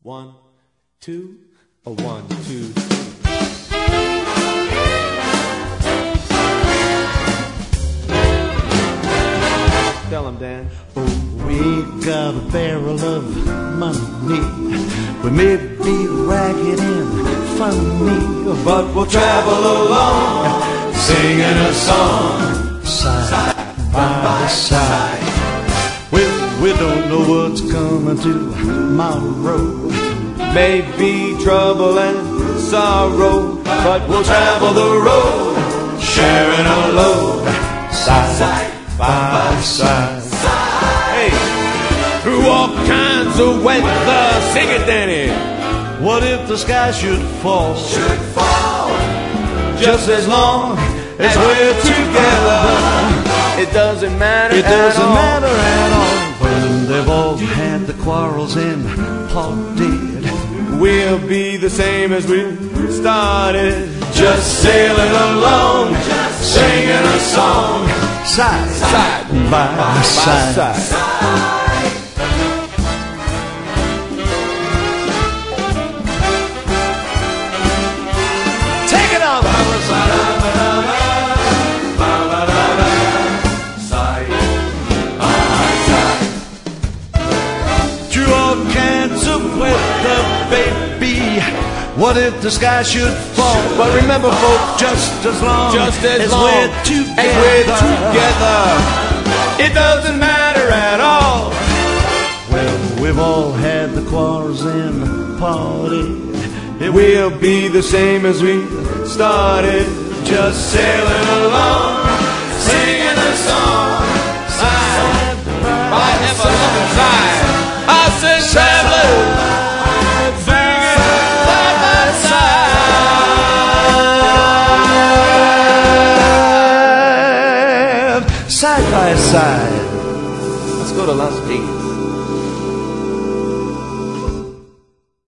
1, 2, a 1, 2. Tell him, Dan. Oh, we got a barrel of money. We may be ragged and funny, but we'll travel along, singing a song, side by side. Well, we don't know what's coming tomorrow. Maybe trouble and sorrow, but we'll travel the road, sharing a load, Side by side. Hey, through all kinds of weather, sing it, Danny. What if the sky should fall? Just as long as we're together, it doesn't matter. It doesn't at all. matter at all. When they've all had the quarrels and parted, We'll be the same as we started, just sailing along, singing a song, side by side. Take it on! Through all kinds of weather, baby. What if the sky should fall? But remember, folks, just as long as we're together, it doesn't matter at all. Well, we've all had the quarrels and parted. We'll be the same as we started, just sailing along, singing a song, side by side. I said travelers, singing side by Side by side. Let's go to Las Vegas.